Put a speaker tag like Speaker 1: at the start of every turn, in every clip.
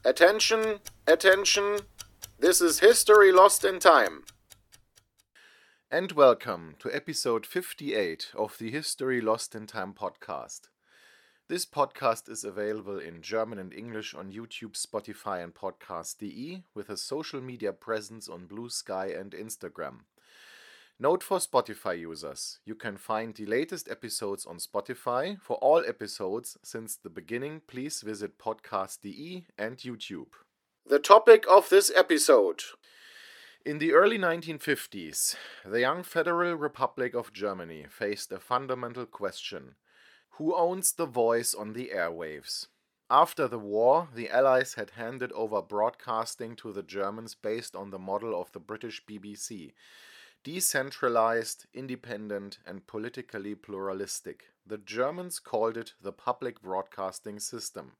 Speaker 1: Attention, attention, this is History Lost in Time. And welcome to episode 58 of the History Lost in Time podcast. This podcast is available in German and English on YouTube, Spotify, and Podcast.de with a social media presence on Blue Sky and Instagram. Note for Spotify users, you can find the latest episodes on Spotify. For all episodes since the beginning, please visit Podcast.de and YouTube. The topic of this episode. In the early 1950s, the young Federal Republic of Germany faced a fundamental question. Who owns the voice on the airwaves? After the war, the Allies had handed over broadcasting to the Germans based on the model of the British BBC. Decentralized, independent, and politically pluralistic. The Germans called it the public broadcasting system.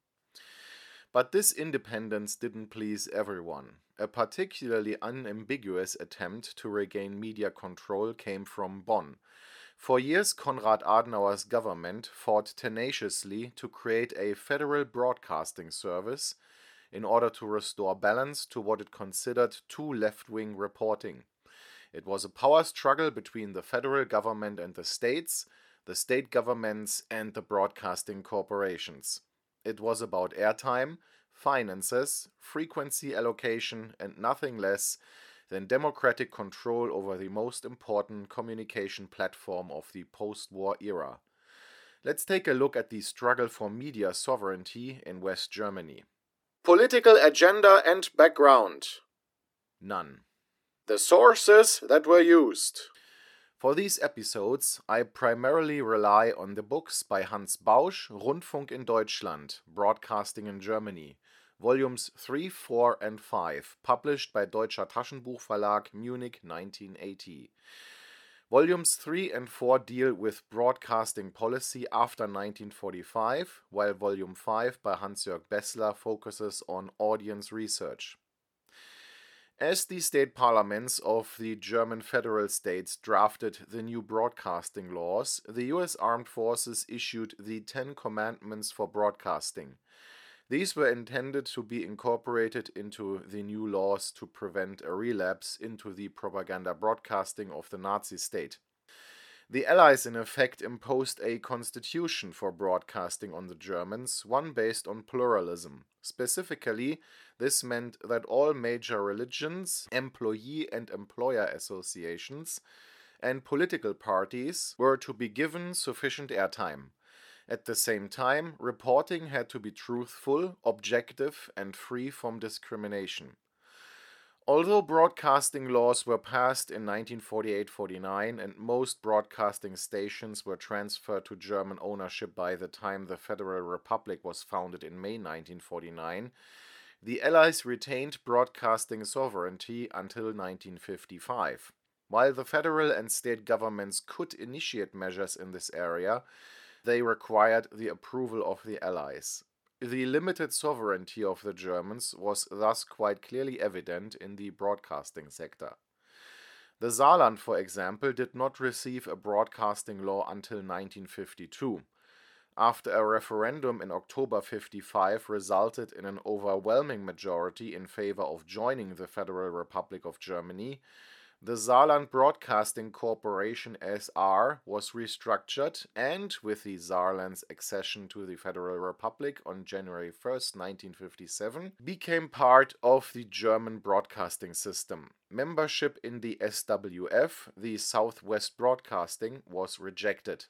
Speaker 1: But this independence didn't please everyone. A particularly unambiguous attempt to regain media control came from Bonn. For years, Konrad Adenauer's government fought tenaciously to create a federal broadcasting service in order to restore balance to what it considered too left-wing reporting. It was a power struggle between the federal government and the state governments and the broadcasting corporations. It was about airtime, finances, frequency allocation, and nothing less than democratic control over the most important communication platform of the post-war era. Let's take a look at the struggle for media sovereignty in West Germany. Political agenda and background. None. The sources that were used. For these episodes, I primarily rely on the books by Hans Bausch, Rundfunk in Deutschland, Broadcasting in Germany, volumes 3, 4, and 5, published by Deutscher Taschenbuchverlag, Munich, 1980. Volumes 3 and 4 deal with broadcasting policy after 1945, while Volume 5 by Hans-Jörg Bessler focuses on audience research. As the state parliaments of the German federal states drafted the new broadcasting laws, the U.S. Armed Forces issued the 10 Commandments for broadcasting. These were intended to be incorporated into the new laws to prevent a relapse into the propaganda broadcasting of the Nazi state. The Allies in effect imposed a constitution for broadcasting on the Germans, one based on pluralism. Specifically, this meant that all major religions, employee and employer associations, and political parties were to be given sufficient airtime. At the same time, reporting had to be truthful, objective, and free from discrimination. Although broadcasting laws were passed in 1948-49 and most broadcasting stations were transferred to German ownership by the time the Federal Republic was founded in May 1949, the Allies retained broadcasting sovereignty until 1955. While the federal and state governments could initiate measures in this area, they required the approval of the Allies. The limited sovereignty of the Germans was thus quite clearly evident in the broadcasting sector. The Saarland, for example, did not receive a broadcasting law until 1952. After a referendum in October 1955 resulted in an overwhelming majority in favor of joining the Federal Republic of Germany, the Saarland Broadcasting Corporation S.R. was restructured and, with the Saarland's accession to the Federal Republic on January 1, 1957, became part of the German broadcasting system. Membership in the SWF, the Southwest Broadcasting, was rejected.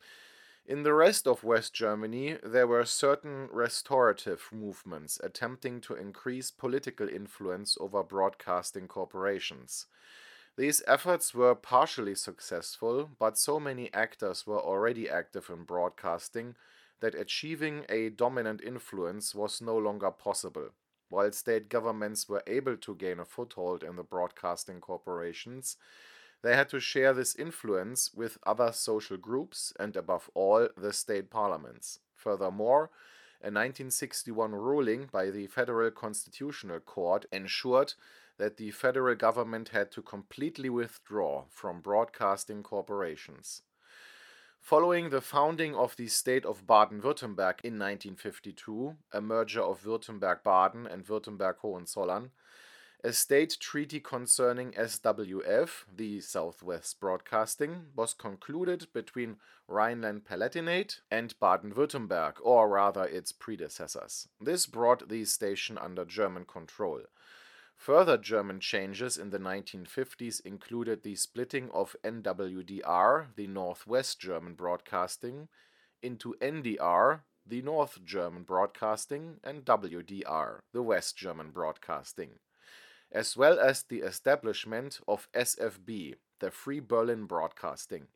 Speaker 1: In the rest of West Germany, there were certain restorative movements attempting to increase political influence over broadcasting corporations. These efforts were partially successful, but so many actors were already active in broadcasting that achieving a dominant influence was no longer possible. While state governments were able to gain a foothold in the broadcasting corporations, they had to share this influence with other social groups and, above all, the state parliaments. Furthermore, a 1961 ruling by the Federal Constitutional Court ensured that the federal government had to completely withdraw from broadcasting corporations. Following the founding of the state of Baden-Württemberg in 1952, a merger of Württemberg-Baden and Württemberg-Hohenzollern, a state treaty concerning SWF, the Southwest Broadcasting, was concluded between Rhineland-Palatinate and Baden-Württemberg, or rather its predecessors. This brought the station under German control. Further German changes in the 1950s included the splitting of NWDR, the Northwest German Broadcasting, into NDR, the North German Broadcasting, and WDR, the West German Broadcasting, as well as the establishment of SFB, the Free Berlin Broadcasting.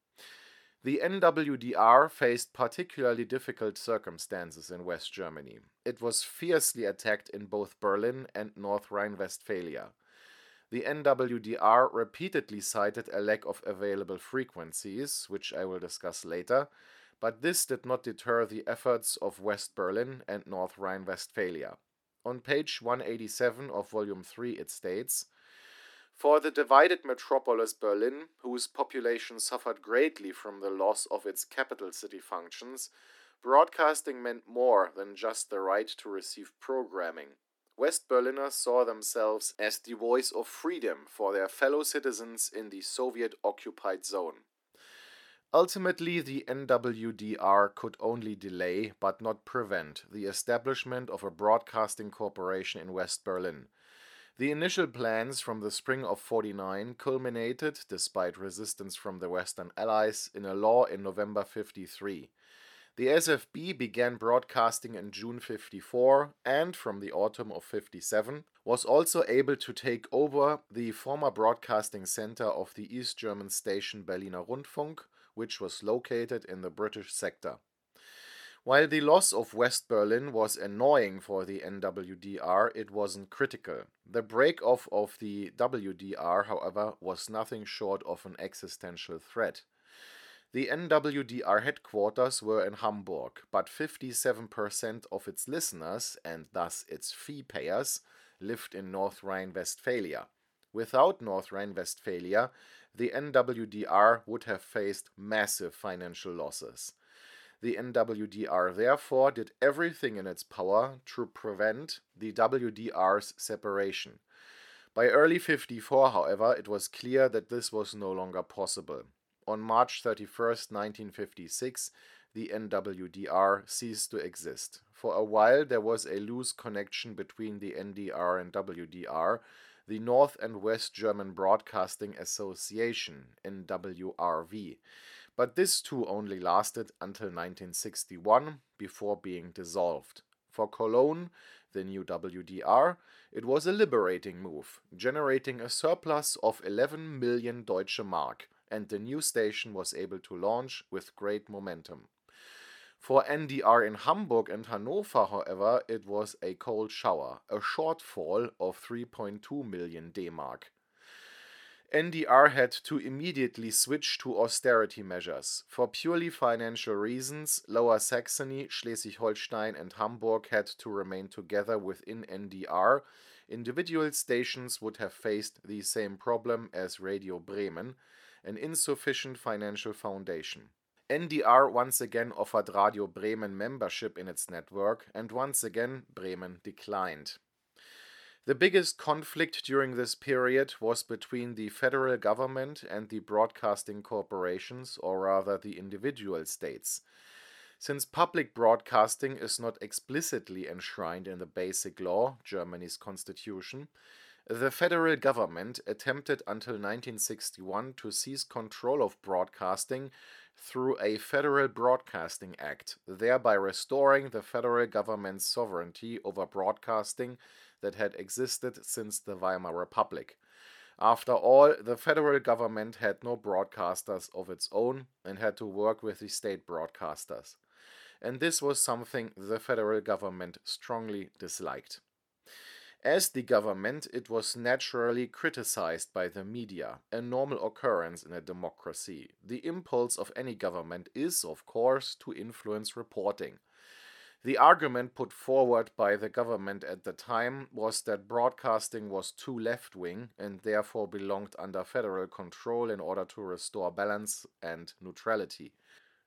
Speaker 1: The NWDR faced particularly difficult circumstances in West Germany. It was fiercely attacked in both Berlin and North Rhine-Westphalia. The NWDR repeatedly cited a lack of available frequencies, which I will discuss later, but this did not deter the efforts of West Berlin and North Rhine-Westphalia. On page 187 of Volume 3 it states, "For the divided metropolis Berlin, whose population suffered greatly from the loss of its capital city functions, broadcasting meant more than just the right to receive programming. West Berliners saw themselves as the voice of freedom for their fellow citizens in the Soviet-occupied zone." Ultimately, the NWDR could only delay, but not prevent, the establishment of a broadcasting corporation in West Berlin. The initial plans from the spring of '49 culminated, despite resistance from the Western Allies, in a law in November '53. The SFB began broadcasting in June '54 and, from the autumn of '57, was also able to take over the former broadcasting center of the East German station Berliner Rundfunk, which was located in the British sector. While the loss of West Berlin was annoying for the NWDR, it wasn't critical. The break-off of the WDR, however, was nothing short of an existential threat. The NWDR headquarters were in Hamburg, but 57% of its listeners, and thus its fee payers, lived in North Rhine-Westphalia. Without North Rhine-Westphalia, the NWDR would have faced massive financial losses. The NWDR therefore did everything in its power to prevent the WDR's separation. By early '54, however, it was clear that this was no longer possible. On March 31, 1956, the NWDR ceased to exist. For a while there was a loose connection between the NDR and WDR, the North and West German Broadcasting Association, NWRV. But this too only lasted until 1961, before being dissolved. For Cologne, the new WDR, it was a liberating move, generating a surplus of 11 million Deutsche Mark, and the new station was able to launch with great momentum. For NDR in Hamburg and Hanover, however, it was a cold shower, a shortfall of 3.2 million D-Mark. NDR had to immediately switch to austerity measures. For purely financial reasons, Lower Saxony, Schleswig-Holstein and Hamburg had to remain together within NDR. Individual stations would have faced the same problem as Radio Bremen, an insufficient financial foundation. NDR once again offered Radio Bremen membership in its network, and once again Bremen declined. The biggest conflict during this period was between the federal government and the broadcasting corporations, or rather the individual states. Since public broadcasting is not explicitly enshrined in the Basic Law, Germany's constitution, the federal government attempted until 1961 to seize control of broadcasting through a Federal Broadcasting Act, thereby restoring the federal government's sovereignty over broadcasting that had existed since the Weimar Republic. After all, the federal government had no broadcasters of its own and had to work with the state broadcasters. And this was something the federal government strongly disliked. As the government, it was naturally criticized by the media, a normal occurrence in a democracy. The impulse of any government is, of course, to influence reporting. The argument put forward by the government at the time was that broadcasting was too left-wing and therefore belonged under federal control in order to restore balance and neutrality.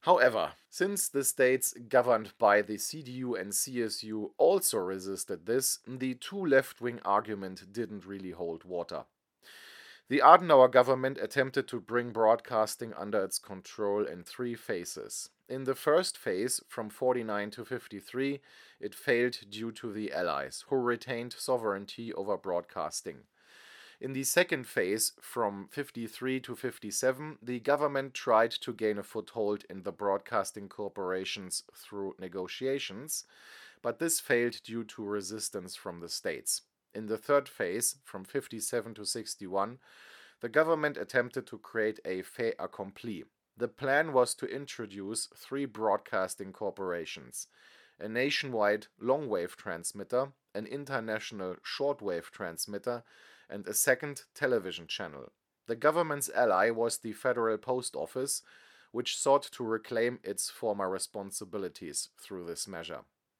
Speaker 1: However, since the states governed by the CDU and CSU also resisted this, the two left-wing argument didn't really hold water. The Adenauer government attempted to bring broadcasting under its control in three phases. In the first phase, from 49 to 53, it failed due to the Allies, who retained sovereignty over broadcasting. In the second phase, from 53 to 57, the government tried to gain a foothold in the broadcasting corporations through negotiations, but this failed due to resistance from the states. In the third phase, from 57 to 61, the government attempted to create a fait accompli. The plan was to introduce three broadcasting corporations: a nationwide long-wave transmitter, an international short-wave transmitter, and a second television channel. The government's ally was the Federal Post Office, which sought to reclaim its former responsibilities through this measure.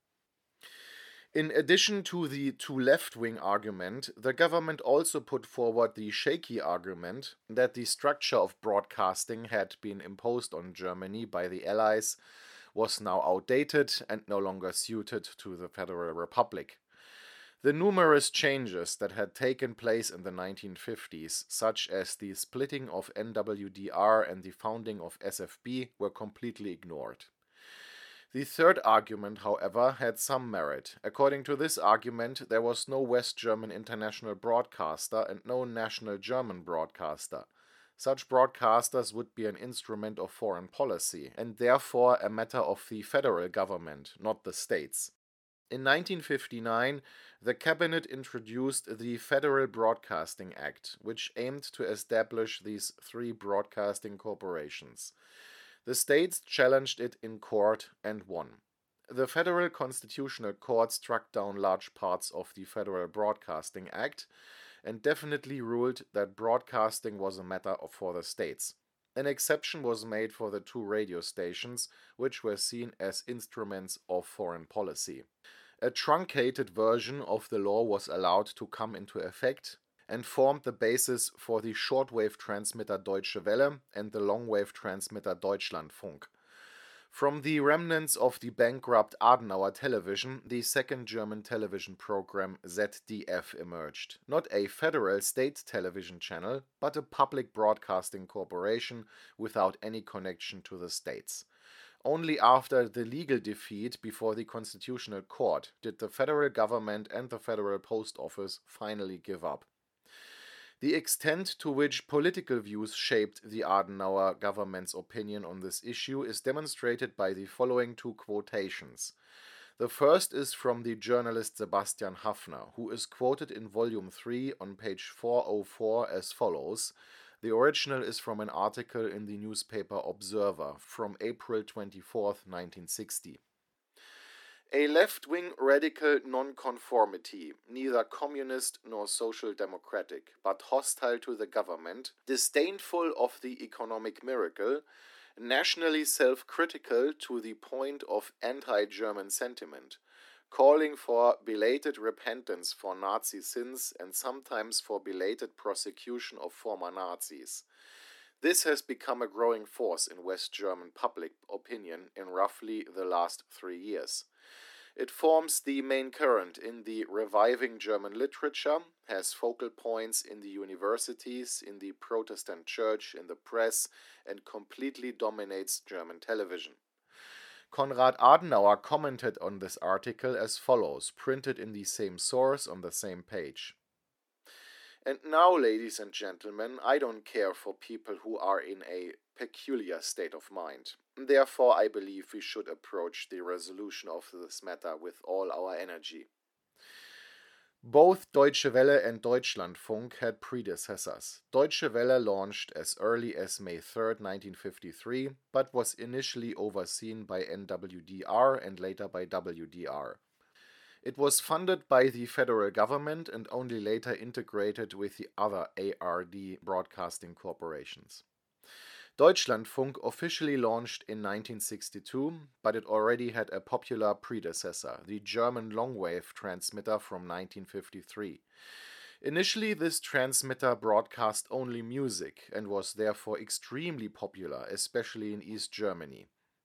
Speaker 1: In addition to the two left-wing argument, the government also put forward the shaky argument that the structure of broadcasting had been imposed on Germany by the Allies was now outdated and no longer suited to the Federal Republic. The numerous changes that had taken place in the 1950s, such as the splitting of NWDR and the founding of SFB, were completely ignored. The third argument, however, had some merit. According to this argument, there was no West German international broadcaster and no national German broadcaster. Such broadcasters would be an instrument of foreign policy, and therefore a matter of the federal government, not the states. In 1959, the cabinet introduced the Federal Broadcasting Act, which aimed to establish these three broadcasting corporations. The states challenged it in court and won. The Federal Constitutional Court struck down large parts of the Federal Broadcasting Act and definitely ruled that broadcasting was a matter for the states. An exception was made for the two radio stations, which were seen as instruments of foreign policy. A truncated version of the law was allowed to come into effect and formed the basis for the shortwave transmitter Deutsche Welle and the longwave transmitter Deutschlandfunk. From the remnants of the bankrupt Adenauer television, the second German television program ZDF emerged. Not a federal state television channel, but a public broadcasting corporation without any connection to the states. Only after the legal defeat before the Constitutional Court did the federal government and the Federal Post Office finally give up. The extent to which political views shaped the Adenauer government's opinion on this issue is demonstrated by the following two quotations. The first is from the journalist Sebastian Haffner, who is quoted in Volume 3 on page 404 as follows. The original is from an article in the newspaper Observer from April 24, 1960. A left-wing radical nonconformity, neither communist nor social democratic, but hostile to the government, disdainful of the economic miracle, nationally self-critical to the point of anti-German sentiment, calling for belated repentance for Nazi sins and sometimes for belated prosecution of former Nazis. This has become a growing force in West German public opinion in roughly the last 3 years. It forms the main current in the reviving German literature, has focal points in the universities, in the Protestant church, in the press, and completely dominates German television. Konrad Adenauer commented on this article as follows, printed in the same source on the same page. And now, ladies and gentlemen, I don't care for people who are in a peculiar state of mind. Therefore, I believe we should approach the resolution of this matter with all our energy. Both Deutsche Welle and Deutschlandfunk had predecessors. Deutsche Welle launched as early as May 3, 1953, but was initially overseen by NWDR and later by WDR. It was funded by the federal government and only later integrated with the other ARD broadcasting corporations. Deutschlandfunk officially launched in 1962, but it already had a popular predecessor, the German longwave transmitter from 1953. Initially, this transmitter broadcast only music and was therefore extremely popular, especially in East Germany.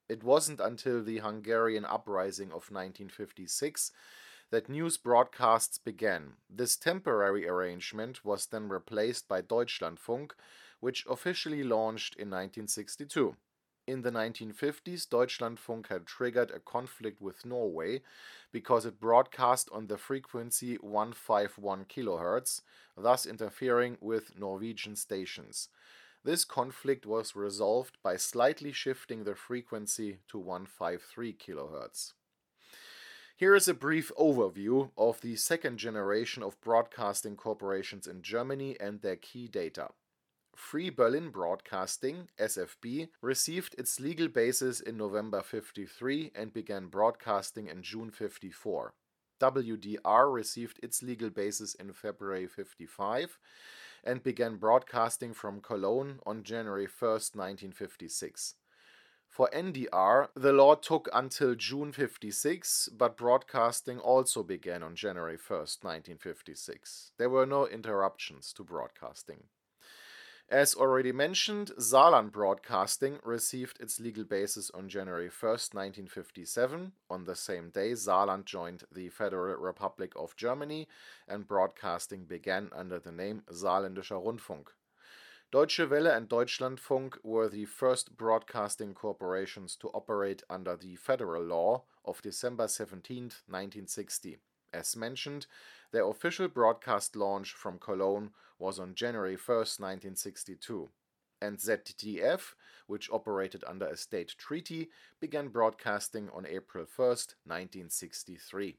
Speaker 1: It wasn't until the Hungarian uprising of 1956 that news broadcasts began. This temporary arrangement was then replaced by Deutschlandfunk, which officially launched in 1962. In the 1950s, Deutschlandfunk had triggered a conflict with Norway because it broadcast on the frequency 151 kHz, thus interfering with Norwegian stations. This conflict was resolved by slightly shifting the frequency to 153 kHz. Here is a brief overview of the second generation of broadcasting corporations in Germany and their key data. Free Berlin Broadcasting, SFB, received its legal basis in November 1953 and began broadcasting in June 1954. WDR received its legal basis in February 1955 and began broadcasting from Cologne on January 1st, 1956. For NDR, the law took until June 1956, but broadcasting also began on January 1st, 1956. There were no interruptions to broadcasting. As already mentioned, Saarland Broadcasting received its legal basis on January 1st, 1957. On the same day, Saarland joined the Federal Republic of Germany and broadcasting began under the name Saarländischer Rundfunk. Deutsche Welle and Deutschlandfunk were the first broadcasting corporations to operate under the federal law of December 17, 1960. As mentioned, their official broadcast launch from Cologne was on January 1st, 1962. And ZDF, which operated under a state treaty, began broadcasting on April 1st, 1963.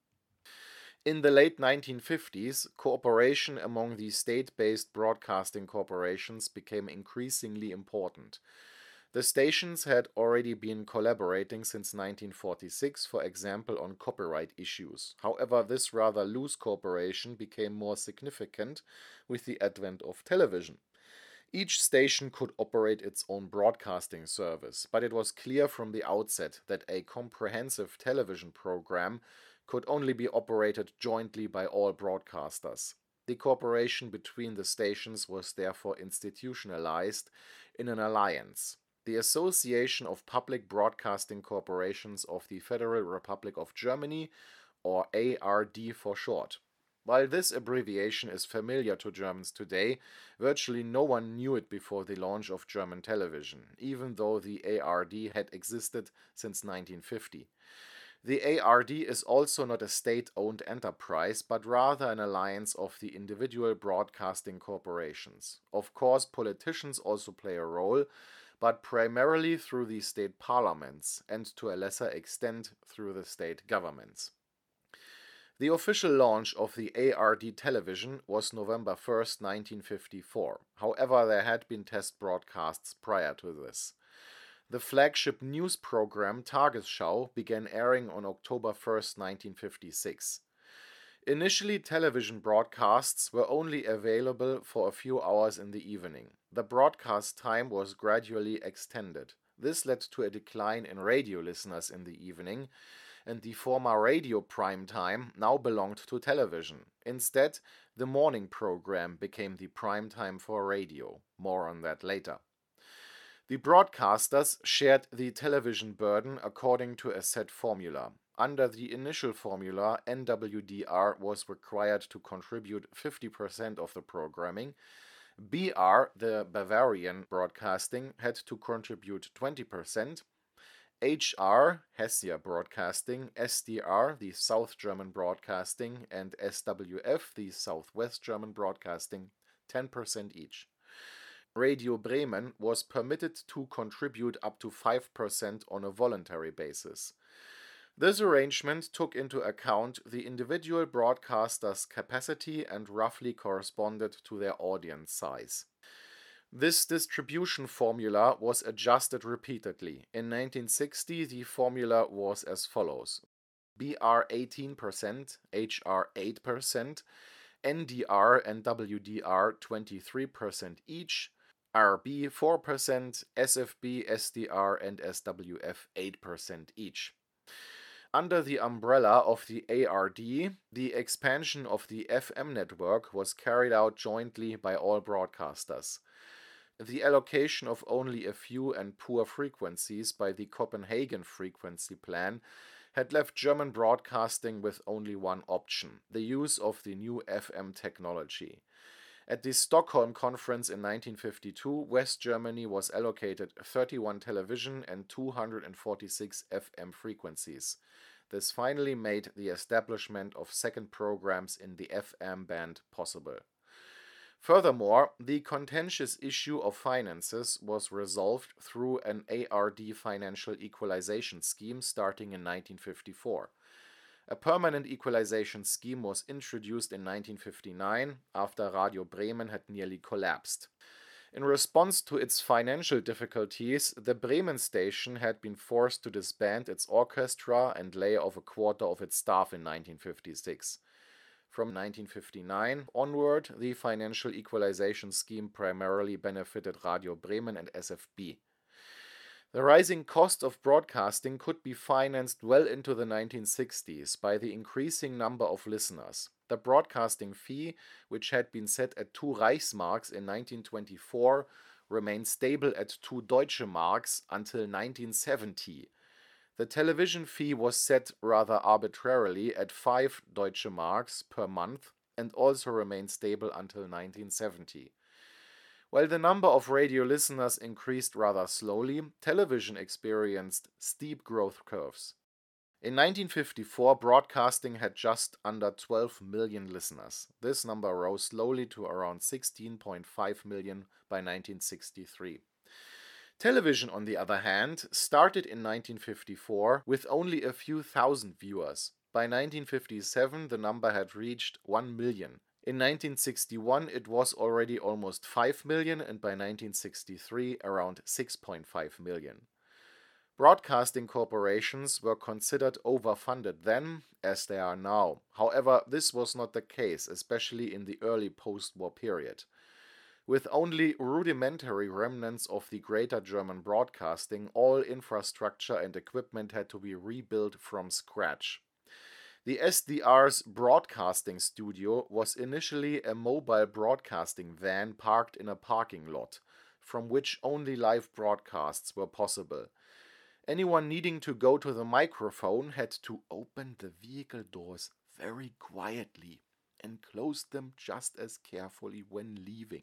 Speaker 1: In the late 1950s, cooperation among the state-based broadcasting corporations became increasingly important. The stations had already been collaborating since 1946, for example on copyright issues. However, this rather loose cooperation became more significant with the advent of television. Each station could operate its own broadcasting service, but it was clear from the outset that a comprehensive television program could only be operated jointly by all broadcasters. The cooperation between the stations was therefore institutionalized in an alliance. The Association of Public Broadcasting Corporations of the Federal Republic of Germany, or ARD for short. While this abbreviation is familiar to Germans today, virtually no one knew it before the launch of German television, even though the ARD had existed since 1950. The ARD is also not a state-owned enterprise, but rather an alliance of the individual broadcasting corporations. Of course, politicians also play a role, but primarily through the state parliaments and to a lesser extent through the state governments. The official launch of the ARD television was November 1st, 1954. However, there had been test broadcasts prior to this. The flagship news program Tagesschau began airing on October 1st, 1956. Initially, television broadcasts were only available for a few hours in the evening. The broadcast time was gradually extended. This led to a decline in radio listeners in the evening, and the former radio prime time now belonged to television. Instead, the morning program became the prime time for radio. More on that later. The broadcasters shared the television burden according to a set formula. Under the initial formula, NWDR was required to contribute 50% of the programming. BR, the Bavarian Broadcasting, had to contribute 20%. HR, Hesse Broadcasting, SDR, the South German Broadcasting, and SWF, the Southwest German Broadcasting, 10% each. Radio Bremen was permitted to contribute up to 5% on a voluntary basis. This arrangement took into account the individual broadcaster's capacity and roughly corresponded to their audience size. This distribution formula was adjusted repeatedly. In 1960, the formula was as follows: BR 18%, HR 8%, NDR and WDR 23% each, RB 4%, SFB, SDR and SWF 8% each. Under the umbrella of the ARD, the expansion of the FM network was carried out jointly by all broadcasters. the allocation of only a few and poor frequencies by the Copenhagen frequency plan had left German broadcasting with only one option: the use of the new FM technology. At the Stockholm Conference in 1952, West Germany was allocated 31 television and 246 FM frequencies. This finally made the establishment of second programs in the FM band possible. Furthermore, the contentious issue of finances was resolved through an ARD financial equalization scheme starting in 1954. A permanent equalization scheme was introduced in 1959 after Radio Bremen had nearly collapsed. In response to its financial difficulties, the Bremen station had been forced to disband its orchestra and lay off a quarter of its staff in 1956. From 1959 onward, the financial equalization scheme primarily benefited Radio Bremen and SFB. The rising cost of broadcasting could be financed well into the 1960s by the increasing number of listeners. The broadcasting fee, which had been set at 2 Reichsmarks in 1924, remained stable at 2 Deutsche Marks until 1970. The television fee was set rather arbitrarily at 5 Deutsche Marks per month and also remained stable until 1970. While the number of radio listeners increased rather slowly, television experienced steep growth curves. In 1954, broadcasting had just under 12 million listeners. This number rose slowly to around 16.5 million by 1963. Television, on the other hand, started in 1954 with only a few thousand viewers. By 1957, the number had reached 1 million. In 1961, it was already almost 5 million, and by 1963, around 6.5 million. Broadcasting corporations were considered overfunded then, as they are now. However, this was not the case, especially in the early post-war period. With only rudimentary remnants of the Greater German broadcasting, all infrastructure and equipment had to be rebuilt from scratch. The SDR's broadcasting studio was initially a mobile broadcasting van parked in a parking lot, from which only live broadcasts were possible. Anyone needing to go to the microphone had to open the vehicle doors very quietly and close them just as carefully when leaving.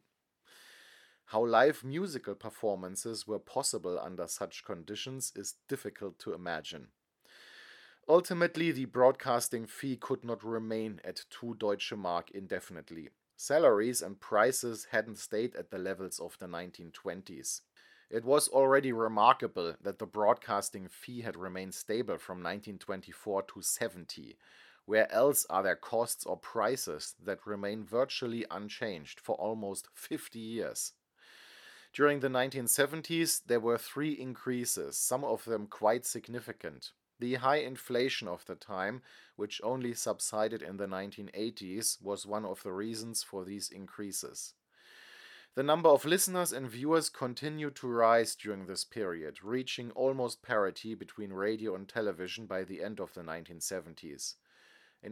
Speaker 1: How live musical performances were possible under such conditions is difficult to imagine. Ultimately, the broadcasting fee could not remain at 2 Deutsche Mark indefinitely. Salaries and prices hadn't stayed at the levels of the 1920s. It was already remarkable that the broadcasting fee had remained stable from 1924 to 70. Where else are there costs or prices that remain virtually unchanged for almost 50 years? During the 1970s, there were 3 increases, some of them quite significant. The high inflation of the time, which only subsided in the 1980s, was one of the reasons for these increases. The number of listeners and viewers continued to rise during this period, reaching almost parity between radio and television by the end of the 1970s. In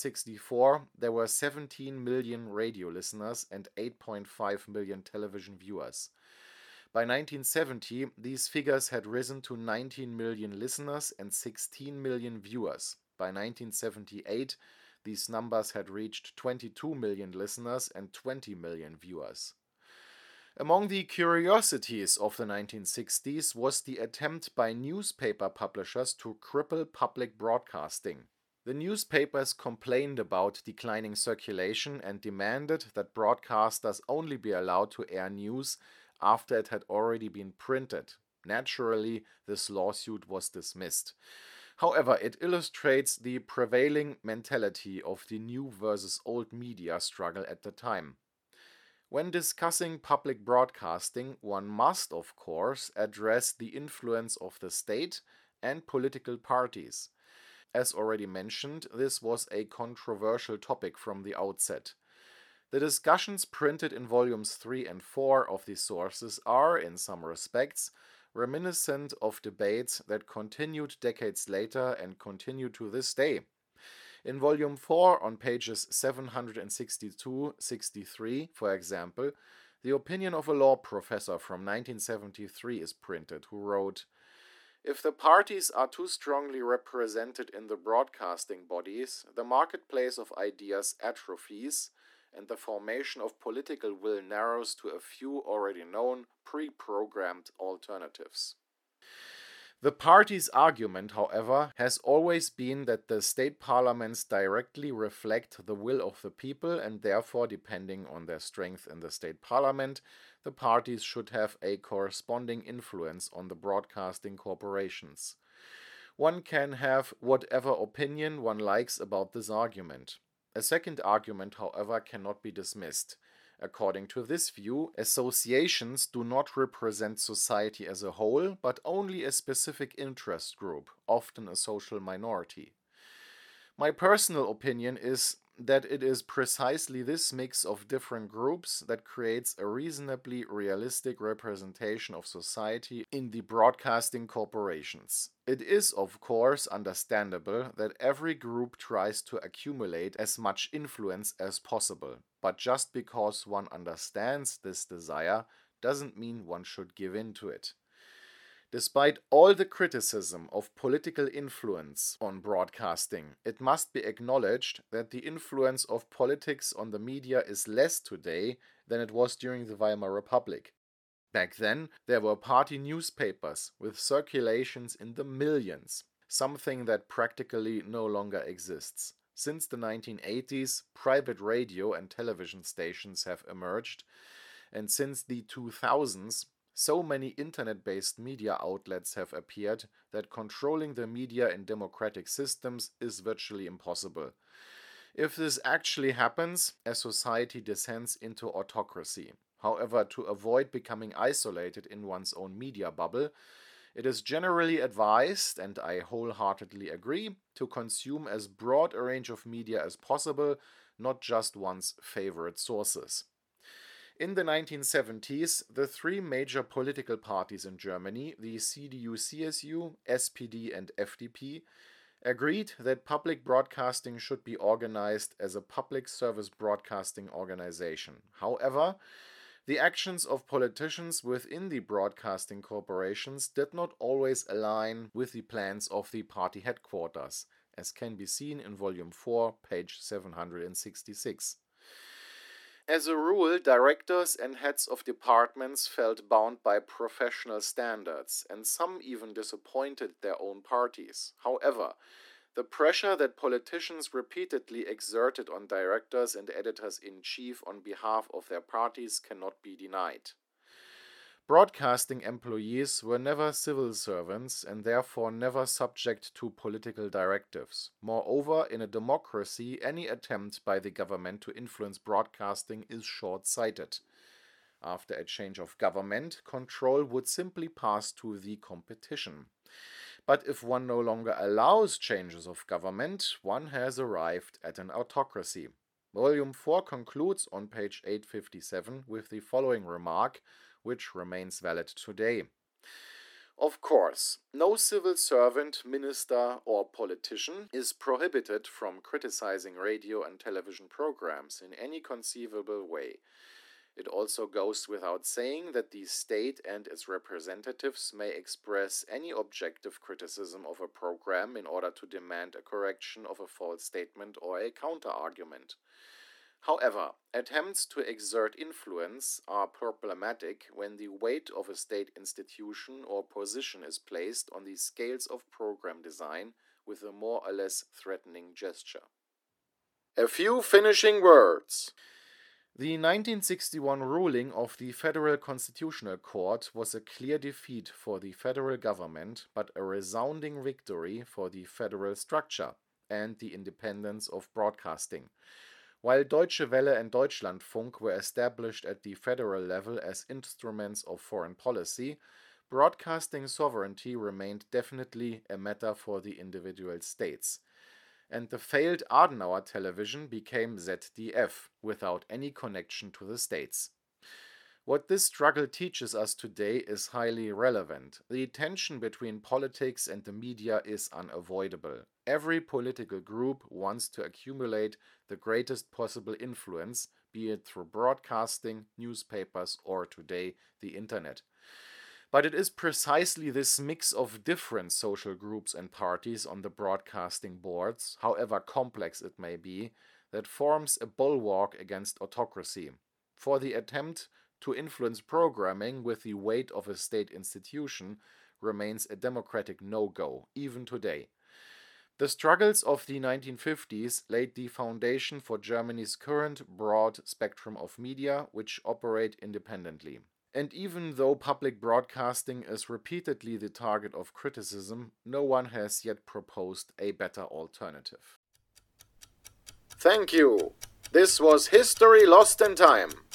Speaker 1: 1964, there were 17 million radio listeners and 8.5 million television viewers. By 1970, these figures had risen to 19 million listeners and 16 million viewers. By 1978, these numbers had reached 22 million listeners and 20 million viewers. Among the curiosities of the 1960s was the attempt by newspaper publishers to cripple public broadcasting. The newspapers complained about declining circulation and demanded that broadcasters only be allowed to air news after it had already been printed. Naturally, this lawsuit was dismissed. However, it illustrates the prevailing mentality of the new versus old media struggle at the time. When discussing public broadcasting, one must, of course, address the influence of the state and political parties. As already mentioned, this was a controversial topic from the outset. The discussions printed in volumes 3 and 4 of these sources are, in some respects, reminiscent of debates that continued decades later and continue to this day. In volume 4, on pages 762-63, for example, The opinion of a law professor from 1973 is printed, who wrote, "If the parties are too strongly represented in the broadcasting bodies, the marketplace of ideas atrophies, and the formation of political will narrows to a few already known, pre-programmed alternatives." The party's argument, however, has always been that the state parliaments directly reflect the will of the people, and therefore, depending on their strength in the state parliament, the parties should have a corresponding influence on the broadcasting corporations. One can have whatever opinion one likes about this argument. A second argument, however, cannot be dismissed. According to this view, associations do not represent society as a whole, but only a specific interest group, often a social minority. My personal opinion is that it is precisely this mix of different groups that creates a reasonably realistic representation of society in the broadcasting corporations. It is, of course, understandable that every group tries to accumulate as much influence as possible, but just because one understands this desire doesn't mean one should give in to it. Despite all the criticism of political influence on broadcasting, it must be acknowledged that the influence of politics on the media is less today than it was during the Weimar Republic. Back then, there were party newspapers with circulations in the millions, something that practically no longer exists. Since the 1980s, private radio and television stations have emerged, and since the 2000s, so many internet-based media outlets have appeared that controlling the media in democratic systems is virtually impossible. If this actually happens, a society descends into autocracy. However, to avoid becoming isolated in one's own media bubble, it is generally advised, and I wholeheartedly agree, to consume as broad a range of media as possible, not just one's favorite sources. In the 1970s, the three major political parties in Germany, the CDU-CSU, SPD and FDP, agreed that public broadcasting should be organized as a public service broadcasting organization. However, the actions of politicians within the broadcasting corporations did not always align with the plans of the party headquarters, as can be seen in Volume 4, page 766. As a rule, directors and heads of departments felt bound by professional standards, and some even disappointed their own parties. However, the pressure that politicians repeatedly exerted on directors and editors-in-chief on behalf of their parties cannot be denied. Broadcasting employees were never civil servants and therefore never subject to political directives. Moreover, in a democracy, any attempt by the government to influence broadcasting is short-sighted. After a change of government, control would simply pass to the competition. But if one no longer allows changes of government, one has arrived at an autocracy. Volume 4 concludes on page 857 with the following remark, which remains valid today. Of course, no civil servant, minister, or politician is prohibited from criticizing radio and television programs in any conceivable way. It also goes without saying that the state and its representatives may express any objective criticism of a program in order to demand a correction of a false statement or a counter-argument. However, attempts to exert influence are problematic when the weight of a state institution or position is placed on the scales of program design with a more or less threatening gesture. A few finishing words. The 1961 ruling of the Federal Constitutional Court was a clear defeat for the federal government, but a resounding victory for the federal structure and the independence of broadcasting. While Deutsche Welle and Deutschlandfunk were established at the federal level as instruments of foreign policy, broadcasting sovereignty remained definitely a matter for the individual states. And the failed Adenauer television became ZDF, without any connection to the states. What this struggle teaches us today is highly relevant. The tension between politics and the media is unavoidable. Every political group wants to accumulate the greatest possible influence be it through broadcasting, newspapers, or today the internet. But it is precisely this mix of different social groups and parties on the broadcasting boards, however complex it may be, that forms a bulwark against autocracy. For the attempt to influence programming with the weight of a state institution remains a democratic no-go, even today. The struggles of the 1950s laid the foundation for Germany's current broad spectrum of media, which operate independently. And even though public broadcasting is repeatedly the target of criticism, no one has yet proposed a better alternative. Thank you. This was History Lost in Time.